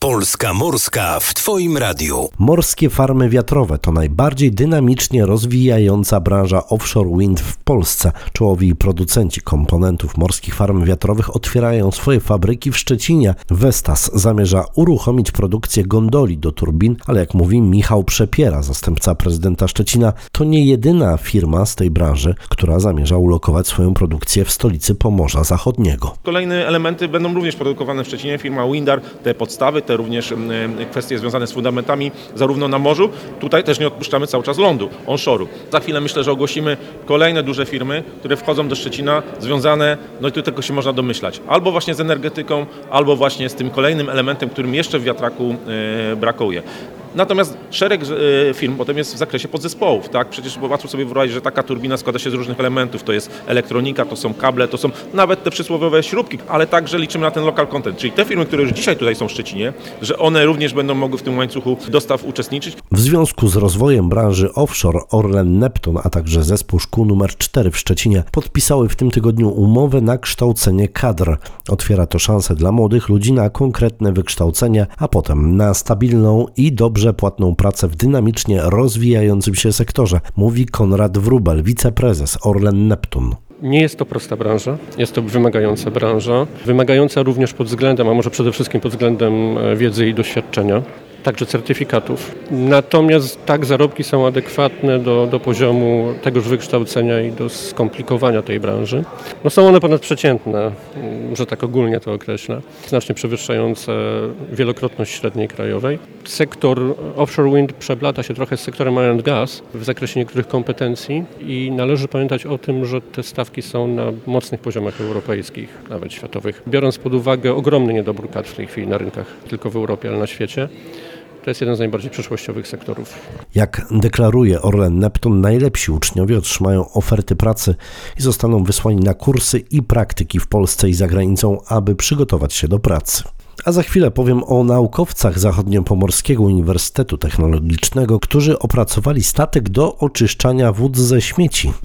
Polska Morska w Twoim radiu. Morskie farmy wiatrowe to najbardziej dynamicznie rozwijająca branża offshore wind w Polsce. Czołowi producenci komponentów morskich farm wiatrowych otwierają swoje fabryki w Szczecinie. Vestas zamierza uruchomić produkcję gondoli do turbin, ale jak mówi Michał Przepiera, zastępca prezydenta Szczecina, to nie jedyna firma z tej branży, która zamierza ulokować swoją produkcję w stolicy Pomorza Zachodniego. Kolejne elementy będą również produkowane w Szczecinie. Firma Windar, te podstawy, te również kwestie związane z fundamentami zarówno na morzu, tutaj też nie odpuszczamy cały czas lądu, onshore'u. Za chwilę myślę, że ogłosimy kolejne duże firmy, które wchodzą do Szczecina, związane, no i tu tego się można domyślać, albo właśnie z energetyką, albo właśnie z tym kolejnym elementem, którym jeszcze w wiatraku brakuje. Natomiast szereg firm potem jest w zakresie podzespołów, tak? Przecież łatwo sobie wyobrazić, że taka turbina składa się z różnych elementów. To jest elektronika, to są kable, to są nawet te przysłowiowe śrubki, ale także liczymy na ten local content, czyli te firmy, które już dzisiaj tutaj są w Szczecinie, że one również będą mogły w tym łańcuchu dostaw uczestniczyć. W związku z rozwojem branży offshore Orlen Neptun, a także zespół szkół nr 4 w Szczecinie podpisały w tym tygodniu umowę na kształcenie kadr. Otwiera to szansę dla młodych ludzi na konkretne wykształcenie, a potem na stabilną i dobrze płatną pracę w dynamicznie rozwijającym się sektorze, mówi Konrad Wróbel, wiceprezes Orlen Neptun. Nie jest to prosta branża, jest to wymagająca branża, wymagająca również pod względem, a może przede wszystkim pod względem wiedzy i doświadczenia, także certyfikatów. Natomiast tak, zarobki są adekwatne do poziomu tegoż wykształcenia i do skomplikowania tej branży. No są one ponadprzeciętne, że tak ogólnie to określę, znacznie przewyższające wielokrotność średniej krajowej. Sektor offshore wind przeplata się trochę z sektorem oil and gas w zakresie niektórych kompetencji i należy pamiętać o tym, że te stawki są na mocnych poziomach europejskich, nawet światowych. Biorąc pod uwagę ogromny niedobór kadr w tej chwili na rynkach, tylko w Europie, ale na świecie, to jest jeden z najbardziej przyszłościowych sektorów. Jak deklaruje Orlen Neptun, najlepsi uczniowie otrzymają oferty pracy i zostaną wysłani na kursy i praktyki w Polsce i za granicą, aby przygotować się do pracy. A za chwilę powiem o naukowcach Zachodniopomorskiego Uniwersytetu Technologicznego, którzy opracowali statek do oczyszczania wód ze śmieci.